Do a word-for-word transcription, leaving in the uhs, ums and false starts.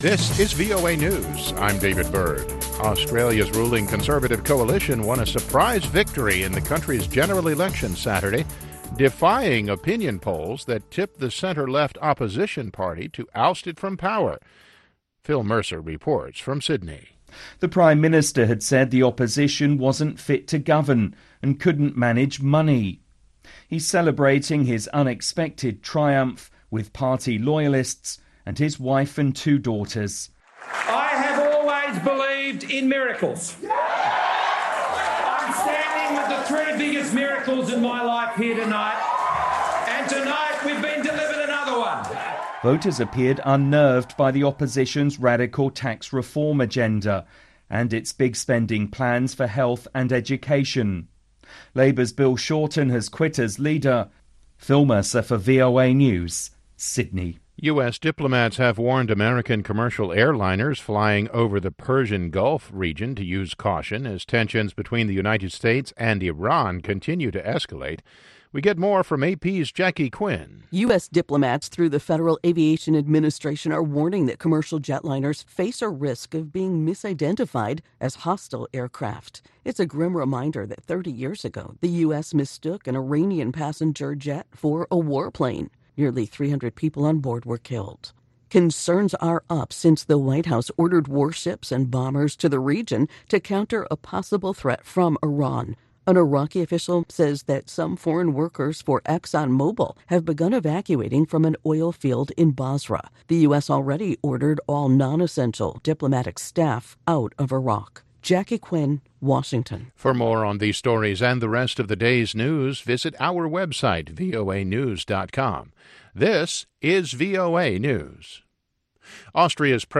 This is V O A News. I'm David Bird. Australia's ruling Conservative coalition won a surprise victory in the country's general election Saturday, defying opinion polls that tipped the center-left opposition party to oust it from power. Phil Mercer reports from Sydney. The Prime Minister had said the opposition wasn't fit to govern and couldn't manage money. He's celebrating his unexpected triumph with party loyalists and his wife and two daughters. I have always believed in miracles. I'm standing with the three biggest miracles in my life here tonight, and tonight we've been delivered another one. Voters appeared unnerved by the opposition's radical tax reform agenda and its big spending plans for health and education. Labour's Bill Shorten has quit as leader. Phil Mercer for V O A News, Sydney. U S diplomats have warned American commercial airliners flying over the Persian Gulf region to use caution as tensions between the United States and Iran continue to escalate. We get more from A P's Jackie Quinn. U S diplomats through the Federal Aviation Administration are warning that commercial jetliners face a risk of being misidentified as hostile aircraft. It's a grim reminder that thirty years ago, the U S mistook an Iranian passenger jet for a warplane. Nearly three hundred people on board were killed. Concerns are up since the White House ordered warships and bombers to the region to counter a possible threat from Iran. An Iraqi official says that some foreign workers for ExxonMobil have begun evacuating from an oil field in Basra. The U S already ordered all non-essential diplomatic staff out of Iraq. Jackie Quinn, Washington. For more on these stories and the rest of the day's news, visit our website, V O A news dot com. This is V O A News. Austria's